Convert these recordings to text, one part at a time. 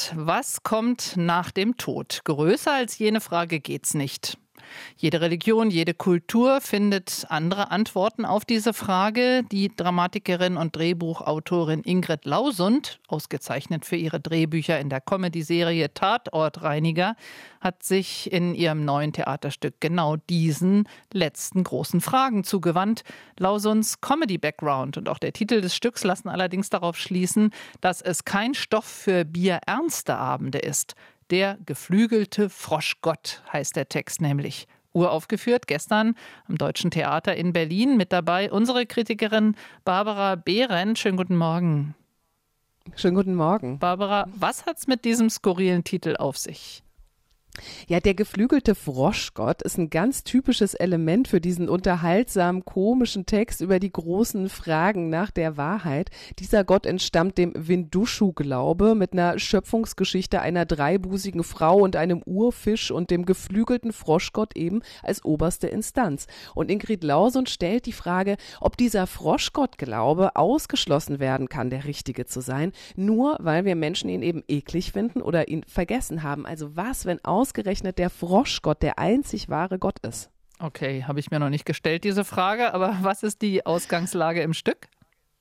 Gott. Was kommt nach dem Tod? Größer als jene Frage geht's nicht. Jede Religion, jede Kultur findet andere Antworten auf diese Frage. Die Dramatikerin und Drehbuchautorin Ingrid Lausund, ausgezeichnet für ihre Drehbücher in der Comedy-Serie Tatortreiniger, hat sich in ihrem neuen Theaterstück genau diesen letzten großen Fragen zugewandt. Lausunds Comedy-Background und auch der Titel des Stücks lassen allerdings darauf schließen, dass es kein Stoff für bierernste Abende ist. Der geflügelte Froschgott heißt der Text nämlich. Uraufgeführt gestern am Deutschen Theater in Berlin. Mit dabei unsere Kritikerin Barbara Behrendt. Schönen guten Morgen. Schönen guten Morgen. Barbara, was hat's mit diesem skurrilen Titel auf sich? Ja, der geflügelte Froschgott ist ein ganz typisches Element für diesen unterhaltsamen, komischen Text über die großen Fragen nach der Wahrheit. Dieser Gott entstammt dem Windushu-Glaube mit einer Schöpfungsgeschichte einer dreibusigen Frau und einem Urfisch und dem geflügelten Froschgott eben als oberste Instanz. Und Ingrid Lausund stellt die Frage, ob dieser Froschgott-Glaube ausgeschlossen werden kann, der Richtige zu sein, nur weil wir Menschen ihn eben eklig finden oder ihn vergessen haben. Also was, wenn ausgerechnet der Froschgott der einzig wahre Gott ist? Okay, habe ich mir noch nicht gestellt, diese Frage. Aber was ist die Ausgangslage im Stück?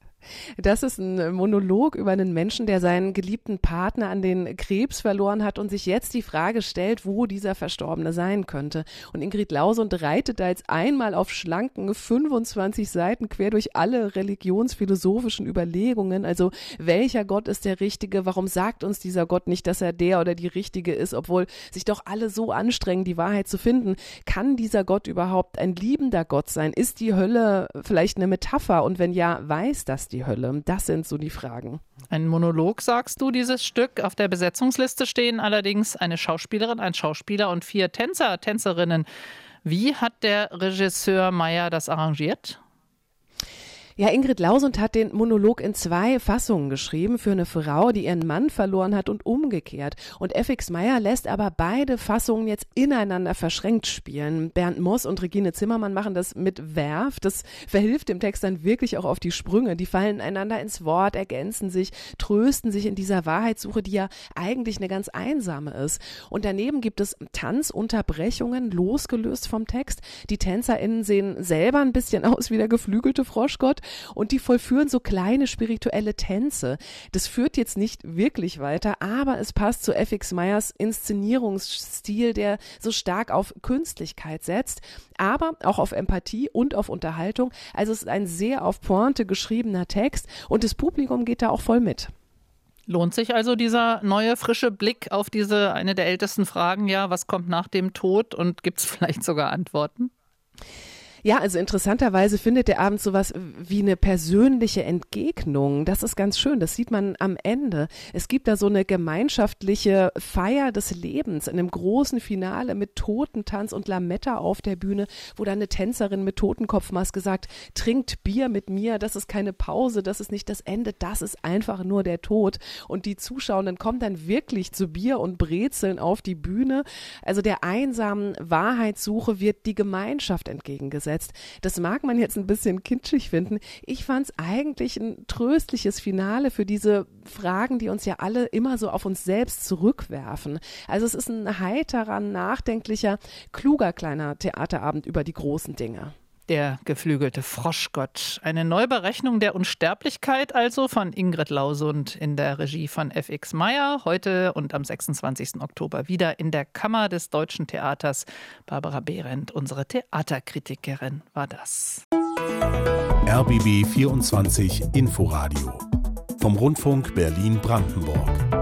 Das ist ein Monolog über einen Menschen, der seinen geliebten Partner an den Krebs verloren hat und sich jetzt die Frage stellt, wo dieser Verstorbene sein könnte. Und Ingrid Lausund reitet da jetzt einmal auf schlanken 25 Seiten quer durch alle religionsphilosophischen Überlegungen. Also welcher Gott ist der Richtige? Warum sagt uns dieser Gott nicht, dass er der oder die Richtige ist, obwohl sich doch alle so anstrengen, die Wahrheit zu finden? Kann dieser Gott überhaupt ein liebender Gott sein? Ist die Hölle vielleicht eine Metapher? Und wenn ja, weiß das die Hölle? Das sind so die Fragen. Ein Monolog, sagst du, dieses Stück. Auf der Besetzungsliste stehen allerdings eine Schauspielerin, ein Schauspieler und 4 Tänzer, Tänzerinnen. Wie hat der Regisseur Meyer das arrangiert? Ja, Ingrid Lausund hat den Monolog in 2 Fassungen geschrieben für eine Frau, die ihren Mann verloren hat und umgekehrt. Und FX Meyer lässt aber beide Fassungen jetzt ineinander verschränkt spielen. Bernd Moss und Regine Zimmermann machen das mit Werf. Das verhilft dem Text dann wirklich auch auf die Sprünge. Die fallen einander ins Wort, ergänzen sich, trösten sich in dieser Wahrheitssuche, die ja eigentlich eine ganz einsame ist. Und daneben gibt es Tanzunterbrechungen, losgelöst vom Text. Die TänzerInnen sehen selber ein bisschen aus wie der geflügelte Froschgott. Und die vollführen so kleine spirituelle Tänze. Das führt jetzt nicht wirklich weiter, aber es passt zu FX Meyers Inszenierungsstil, der so stark auf Künstlichkeit setzt, aber auch auf Empathie und auf Unterhaltung. Also es ist ein sehr auf Pointe geschriebener Text und das Publikum geht da auch voll mit. Lohnt sich also dieser neue, frische Blick auf diese, eine der ältesten Fragen, ja, was kommt nach dem Tod, und gibt es vielleicht sogar Antworten? Ja, also interessanterweise findet der Abend sowas wie eine persönliche Entgegnung. Das ist ganz schön, das sieht man am Ende. Es gibt da so eine gemeinschaftliche Feier des Lebens in einem großen Finale mit Totentanz und Lametta auf der Bühne, wo dann eine Tänzerin mit Totenkopfmaske sagt, trinkt Bier mit mir, das ist keine Pause, das ist nicht das Ende, das ist einfach nur der Tod. Und die Zuschauenden kommen dann wirklich zu Bier und Brezeln auf die Bühne. Also der einsamen Wahrheitssuche wird die Gemeinschaft entgegengesetzt. Das mag man jetzt ein bisschen kitschig finden. Ich fand es eigentlich ein tröstliches Finale für diese Fragen, die uns ja alle immer so auf uns selbst zurückwerfen. Also es ist ein heiterer, nachdenklicher, kluger kleiner Theaterabend über die großen Dinge. Der geflügelte Froschgott. Eine Neuberechnung der Unsterblichkeit also von Ingrid Lausund in der Regie von FX Meyer. Heute und am 26. Oktober wieder in der Kammer des Deutschen Theaters. Barbara Behrendt, unsere Theaterkritikerin, war das. RBB 24 Inforadio vom Rundfunk Berlin-Brandenburg.